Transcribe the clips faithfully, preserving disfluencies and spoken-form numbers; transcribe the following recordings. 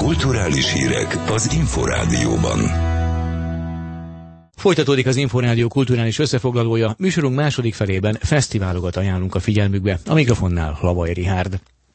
Kulturális hírek az Inforádióban. Folytatódik az Inforádió kulturális összefoglalója, műsorunk második felében fesztiválokat ajánlunk a figyelmükbe, a mikrofonnál Lavai Richárd.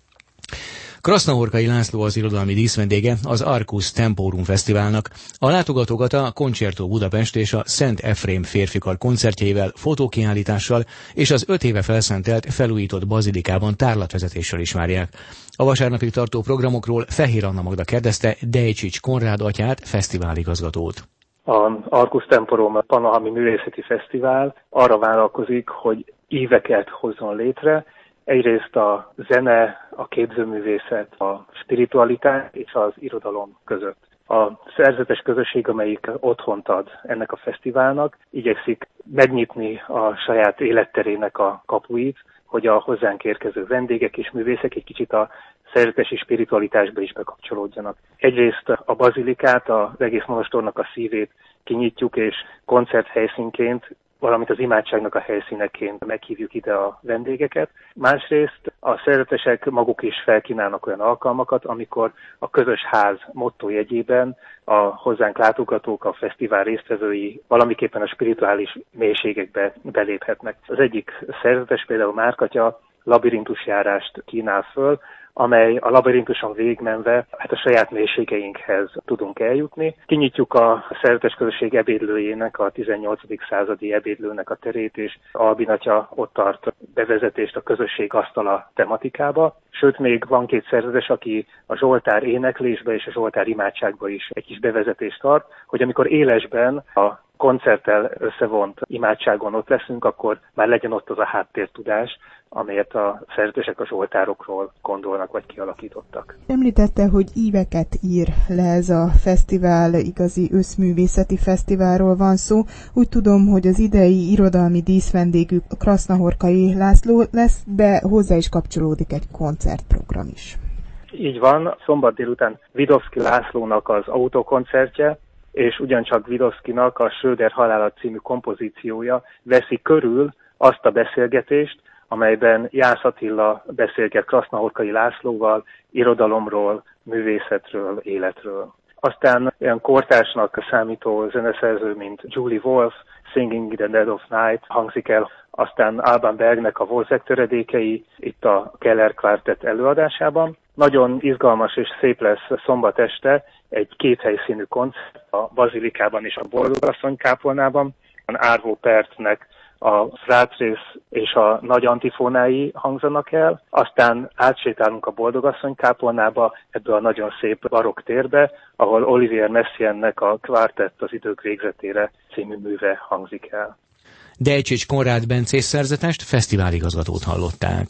Krasznahorkai László az irodalmi díszvendége az Arcus Temporum Fesztiválnak. A látogatókat a Concerto Budapest és a Szent Efrém férfikar koncertjeivel, fotókiállítással és az öt éve felszentelt, felújított bazilikában tárlatvezetéssel is várják. A vasárnapig tartó programokról Fehér Anna Magda kérdezte Dejcsics Konrád atyát, fesztiváligazgatót. Az Arcus Temporum Pannonhalmi Művészeti Fesztivál arra vállalkozik, hogy éveket hozzon létre. Egyrészt a zene, a képzőművészet, a spiritualitás és az irodalom között. A szerzetes közösség, amelyik otthont ad ennek a fesztiválnak, igyekszik megnyitni a saját életterének a kapuit, hogy a hozzánk érkező vendégek és művészek egy kicsit a szerzetesi spiritualitásba is bekapcsolódjanak. Egyrészt a bazilikát, az egész monostornak a szívét kinyitjuk, és koncerthelyszínként, valamint az imádságnak a helyszíneként meghívjuk ide a vendégeket. Másrészt a szerzetesek maguk is felkínálnak olyan alkalmakat, amikor a közös ház motto jegyében a hozzánk látogatók, a fesztivál résztvevői valamiképpen a spirituális mélységekbe beléphetnek. Az egyik szerzetes, például Márkatya, labirintusjárást kínál föl, amely a labirintuson végigmenve hát a saját mélységeinkhez tudunk eljutni. Kinyitjuk a szerzetes közösség ebédlőjének, a tizennyolcadik századi ebédlőnek a terét, és Albin atya ott tart bevezetést a közösség asztala tematikába. Sőt, még van két szerzetes, aki a Zsoltár éneklésbe és a Zsoltár imádságba is egy kis bevezetést tart, hogy amikor élesben a koncerttel összevont imádságon ott leszünk, akkor már legyen ott az a háttértudás, amelyet a szerzetesek a zsoltárokról gondolnak vagy kialakítottak. Említette, hogy éveket ír le ez a fesztivál, igazi összművészeti fesztiválról van szó. Úgy tudom, hogy az idei irodalmi díszvendégük Krasznahorkai László lesz, de hozzá is kapcsolódik egy koncertprogram is. Így van, szombat délután Vidovszky Lászlónak az autókoncertje, és ugyancsak Vidovszkynak a Schröder halála című kompozíciója veszi körül azt a beszélgetést, amelyben Jász Attila beszélget Krasznahorkai Lászlóval irodalomról, művészetről, életről. Aztán olyan kortársnak számító zeneszerző, mint Julie Wolf, Singing in the Dead of Night hangzik el, aztán Alban Bergnek a Wozzeck töredékei itt a Keller Quartet előadásában. Nagyon izgalmas és szép lesz szombat este egy kéthelyszínű koncert a Bazilikában és a Boldogasszony kápolnában. Arvo Pärtnek a Frácrész és a nagy antifónái hangzanak el, aztán átsétálunk a Boldogasszony kápolnába, ebbe a nagyon szép barokk térbe, ahol Olivier Messiaennek a Quartett az idők végzetére című műve hangzik el. Dejcsics Konrád bencés szerzetest, fesztiváligazgatót hallották.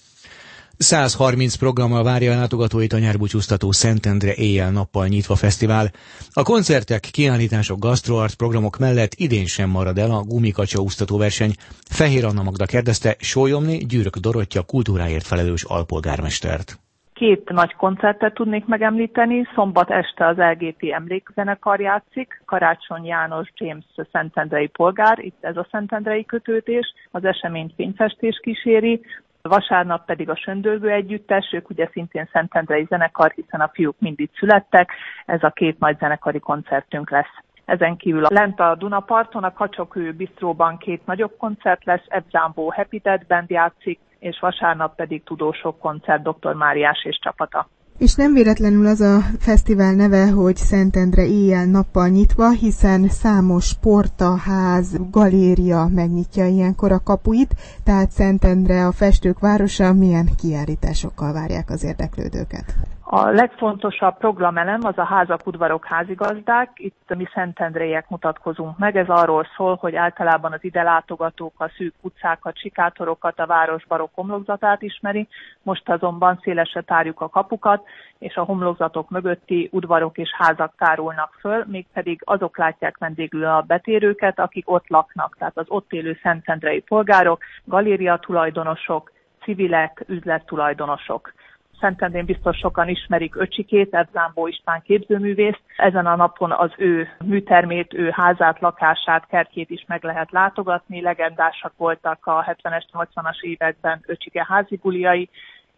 száz harminc programmal várja a látogatóit a nyárbúcsúztató Szentendre éjjel-nappal nyitva fesztivál. A koncertek, kiállítások, gasztroart programok mellett idén sem marad el a gumikacsa úsztató verseny. Fehér Anna Magda kérdezte Sólyomné Gyürk Dorottya kultúráért felelős alpolgármestert. Két nagy koncertet tudnék megemlíteni. Szombat este az el gé pé emlékzenekar játszik, Karácsony János James szentendrei polgár, itt ez a szentendrei kötődés, az eseményt fényfestés kíséri. Vasárnap pedig a Söndörgő együttes, ők ugye szintén szentendrei zenekar, hiszen a fiúk mind itt születtek, ez a két nagy zenekari koncertünk lesz. Ezen kívül lent a Dunaparton, a Kacsokő Bistróban két nagyobb koncert lesz, Ed Zambó Happy Dead Band játszik, és vasárnap pedig tudósok koncert doktor Máriás és csapata. És nem véletlenül az a fesztivál neve, hogy Szentendre éjjel-nappal nyitva, hiszen számos sportaház, galéria megnyitja ilyenkor a kapuit, tehát Szentendre, a festők városa, milyen kiállításokkal várják az érdeklődőket? A legfontosabb programelem az a házak, udvarok, házigazdák. Itt mi szentendréiek mutatkozunk meg. Ez arról szól, hogy általában az ide látogatók a szűk utcákat, sikátorokat, a város barokk homlokzatát ismeri. Most azonban szélesre tárjuk a kapukat, és a homlokzatok mögötti udvarok és házak tárulnak föl, mégpedig azok látják vendégül a betérőket, akik ott laknak, tehát az ott élő szentendrei polgárok, galéria tulajdonosok, civilek, üzlettulajdonosok. Szentendrén biztos sokan ismerik öcsikét, Ed Zambó István képzőművészt. Ezen a napon az ő műtermét, ő házát, lakását, kertjét is meg lehet látogatni. Legendásak voltak a hetvenes, nyolcvanas években öcsike házi buliai,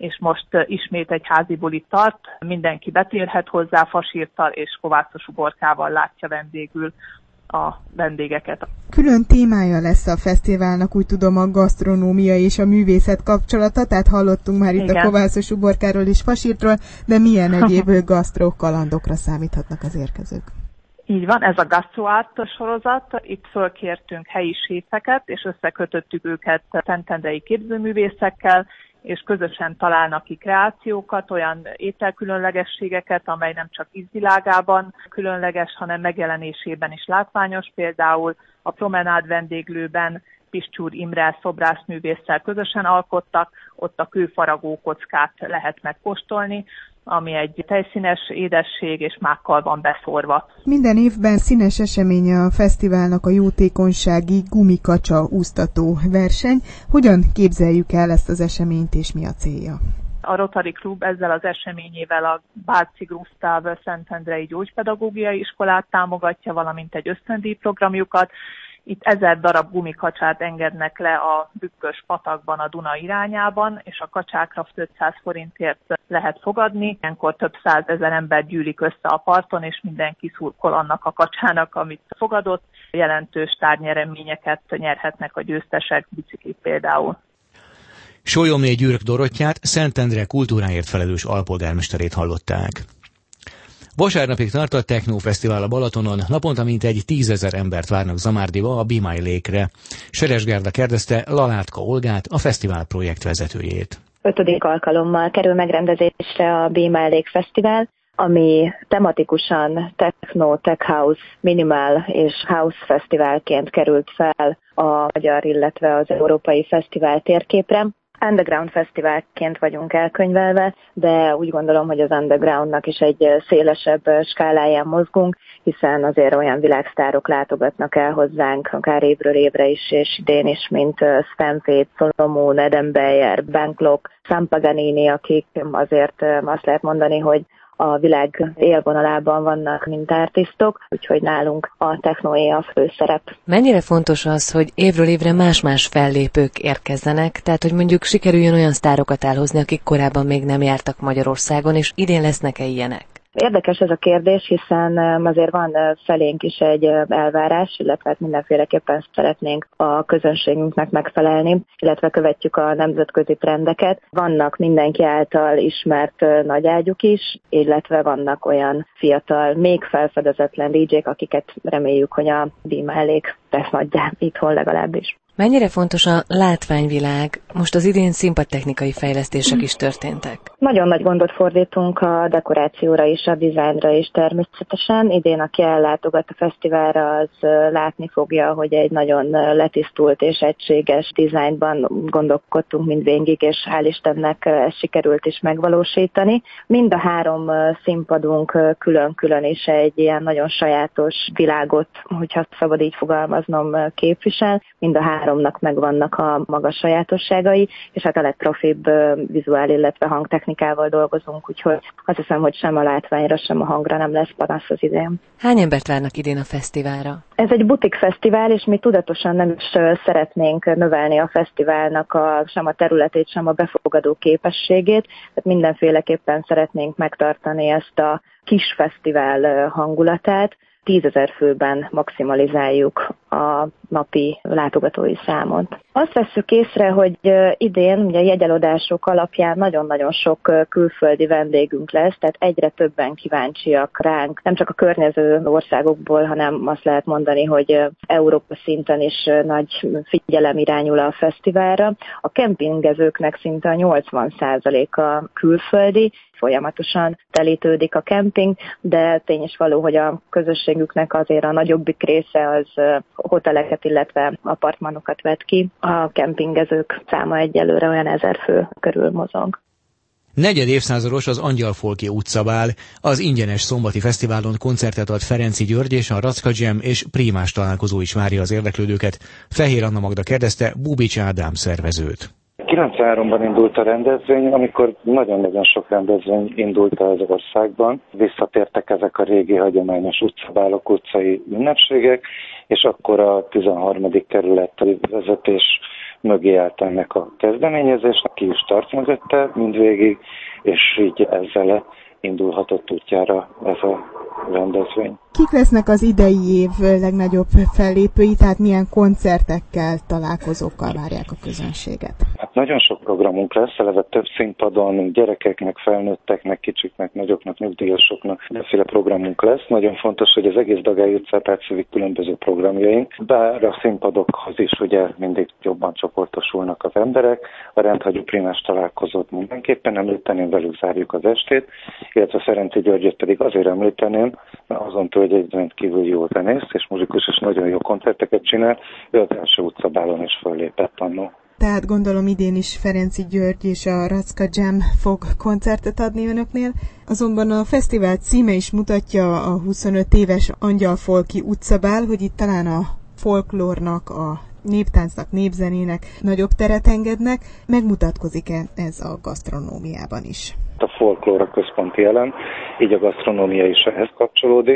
és most ismét egy házi bulit tart, mindenki betérhet hozzá, fasírttal és kovászos uborkával látja vendégül a vendégeket. Külön témája lesz a fesztiválnak, úgy tudom, a gasztronómia és a művészet kapcsolata, tehát hallottunk már itt Igen. a kovászos uborkáról és fasírtról, de milyen egyéb gasztró kalandokra számíthatnak az érkezők? Így van, ez a GastroArt sorozat, itt fölkértünk helyi séfeket, és összekötöttük őket szentendrei képzőművészekkel, és közösen találnak ki kreációkat, olyan ételkülönlegességeket, amely nem csak ízvilágában különleges, hanem megjelenésében is látványos. Például a Promenád vendéglőben Piscsúr Imre szobrászművésszel közösen alkottak, ott a kőfaragó kockát lehet megkóstolni, ami egy tejszínes édesség és mákkal van beszórva. Minden évben színes eseménye a fesztiválnak a jótékonysági gumikacsa úsztató verseny. Hogyan képzeljük el ezt az eseményt és mi a célja? A Rotary Klub ezzel az eseményével a Bárci Gusztáv Szentendrei Gyógypedagógiai Iskolát támogatja, valamint egy ösztöndíj programjukat. Itt ezer darab gumikacsát engednek le a Bükkös patakban a Duna irányában, és a kacsákra ötszáz forintért lehet fogadni. Ilyenkor több százezer ember gyűlik össze a parton, és mindenki szurkol annak a kacsának, amit fogadott. Jelentős tárgynyereményeket nyerhetnek a győztesek, biciklit például. Sólyomné Gyürk Dorottyát, Szentendre kultúráért felelős alpolgármesterét hallották. Vasárnapig tart a Technófesztivál a Balatonon, naponta mintegy tízezer embert várnak Zamárdiba a Be My Lake-re. Seres Gerda kérdezte Lalátka Olgát, a fesztivál projektvezetőjét. Ötödik alkalommal kerül megrendezésre a Be My Lake Fesztivál, ami tematikusan techno, tech house, minimal és house fesztiválként került fel a magyar, illetve az európai fesztivál térképre. Underground fesztiválként vagyunk elkönyvelve, de úgy gondolom, hogy az undergroundnak is egy szélesebb skáláján mozgunk, hiszen azért olyan világsztárok látogatnak el hozzánk, akár évről évre is, és idén is, mint Sven Väth, Solomon, Eden Beyer, Ben Klock, Sam Paganini, akik azért azt lehet mondani, hogy a világ élvonalában vannak, mint artistok, úgyhogy nálunk a technoé a főszerep. Mennyire fontos az, hogy évről évre más-más fellépők érkezzenek, tehát hogy mondjuk sikerüljön olyan sztárokat elhozni, akik korábban még nem jártak Magyarországon, és idén lesznek-e ilyenek? Érdekes ez a kérdés, hiszen azért van felénk is egy elvárás, illetve mindenféleképpen szeretnénk a közönségünknek megfelelni, illetve követjük a nemzetközi trendeket. Vannak mindenki által ismert nagyágyuk is, illetve vannak olyan fiatal, még felfedezetlen dé jék, akiket reméljük, hogy a Be My Lake tesz nagyjá itthon legalábbis. Mennyire fontos a látványvilág? Most az idén színpadtechnikai fejlesztések is történtek. Nagyon nagy gondot fordítunk a dekorációra is, a dizájnra is természetesen. Idén, aki ellátogat a fesztiválra, az látni fogja, hogy egy nagyon letisztult és egységes dizájnban gondolkodtunk mindvégig, és hál' Istennek ezt sikerült is megvalósítani. Mind a három színpadunk külön-külön is egy ilyen nagyon sajátos világot, hogyha szabad így fogalmaznom, képvisel. Mind a háromnak megvannak a maga sajátosságai, és hát a legprofibb vizuál, illetve hangtechnikával dolgozunk, úgyhogy azt hiszem, hogy sem a látványra, sem a hangra nem lesz panasz az idén. Hány embert várnak idén a fesztiválra? Ez egy butik fesztivál, és mi tudatosan nem is szeretnénk növelni a fesztiválnak a, sem a területét, sem a befogadó képességét, tehát mindenféleképpen szeretnénk megtartani ezt a kis fesztivál hangulatát. tízezer főben maximalizáljuk a napi látogatói számot. Azt vesszük észre, hogy idén ugye jegyeladások alapján nagyon-nagyon sok külföldi vendégünk lesz, tehát egyre többen kíváncsiak ránk, nem csak a környező országokból, hanem azt lehet mondani, hogy Európa szinten is nagy figyelem irányul a fesztiválra. A kempingezőknek szinte a nyolcvan százaléka külföldi, folyamatosan telítődik a kemping, de tény is való, hogy a közösségüknek azért a nagyobbik része az hoteleket, illetve apartmanokat vet ki. A kempingezők száma egyelőre olyan ezer fő körül mozog. Negyed évszázados az Angyalfolki utcabál. Az ingyenes szombati fesztiválon koncertet ad Ferenci György, és a Racka Jam és Prímás találkozó is várja az érdeklődőket. Fehér Anna Magda kérdezte Bubics Ádám szervezőt. kilencvenháromban indult a rendezvény, amikor nagyon-nagyon sok rendezvény indult az országban. Visszatértek ezek a régi hagyományos utcabálok, utcai ünnepségek, és akkor a tizenharmadik kerületi vezetés mögé állt ennek a kezdeményezésnek, ki is tart mögötte mindvégig, és így ezzel indulhatott útjára ez a rendezvény. Kik lesznek az idei év legnagyobb fellépői, tehát milyen koncertekkel, találkozókkal várják a közönséget? Hát nagyon sok programunk lesz, eleve több színpadon, gyerekeknek, felnőtteknek, kicsiknek, nagyoknak, nyugdíjasoknak, mindenféle programunk lesz. Nagyon fontos, hogy az egész Dagály utcát átszövik különböző programjaink, bár a színpadokhoz is ugye mindig jobban csoportosulnak az emberek. A rendhagyó primás találkozót mindenképpen említeném, velük zárjuk az estét, illetve Ferenczy Györgyöt pedig azért említeném, azon túl, hogy egy rendkívül jó zenész és muzsikus, és nagyon jó koncerteket csinál, ő az első utcabálon is föllépett annó. Tehát gondolom idén is Ferenczy György és a Racka Jam fog koncertet adni önöknél, azonban a fesztivál címe is mutatja, a huszonöt éves Angyalfolki utcabál, hogy itt talán a folklórnak, a néptáncnak, népzenének nagyobb teret engednek. Megmutatkozik-e ez a gasztronómiában is? A folklór a központi elem, így a gasztronómia is ehhez kapcsolódik.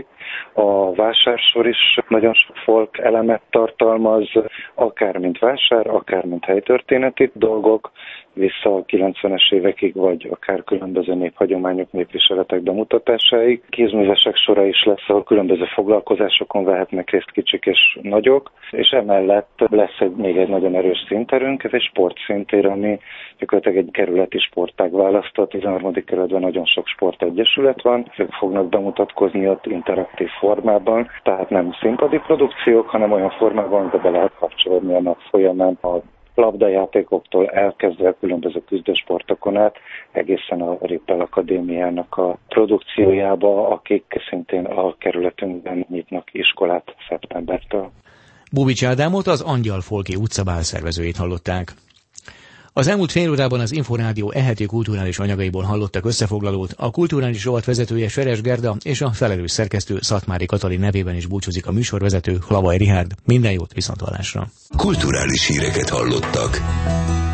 A vásársor is nagyon sok folk elemet tartalmaz, akár mint vásár, akár mint helytörténeti dolgok, vissza a kilencvenes évekig, vagy akár különböző néphagyományok, népviseletek bemutatásáig. Kézművesek sora is lesz, ahol különböző foglalkozásokon vehetnek részt kicsik és nagyok, és emellett lesz egy, még egy nagyon erős színterünk, ez egy sportszintér, ami gyakorlatilag egy kerületi sportág választott. A tizenharmadik kerületben nagyon sok sportegyesület van, ők fognak bemutatkozni ott interaktív formában, tehát nem színpadi produkciók, hanem olyan formában, de be lehet kapcsolódni a nap folyamán a labdajátékoktól elkezdve különböző küzdősportokon át, egészen a Rippel Akadémiának a produkciójába, akik szintén a kerületünkben nyitnak iskolát szeptembertől. Bubics Ádámot, az Angyalfolki utcabál szervezőjét hallották. Az elmúlt fél órában az Inforádió eheti kulturális anyagaiból hallottak összefoglalót. A kulturális rovat vezetője Seres Gerda és a felelős szerkesztő Szatmári Katalin nevében is búcsúzik a műsorvezető Hlavaj Richárd. Minden jót, viszonthallásra! Kulturális híreket hallottak.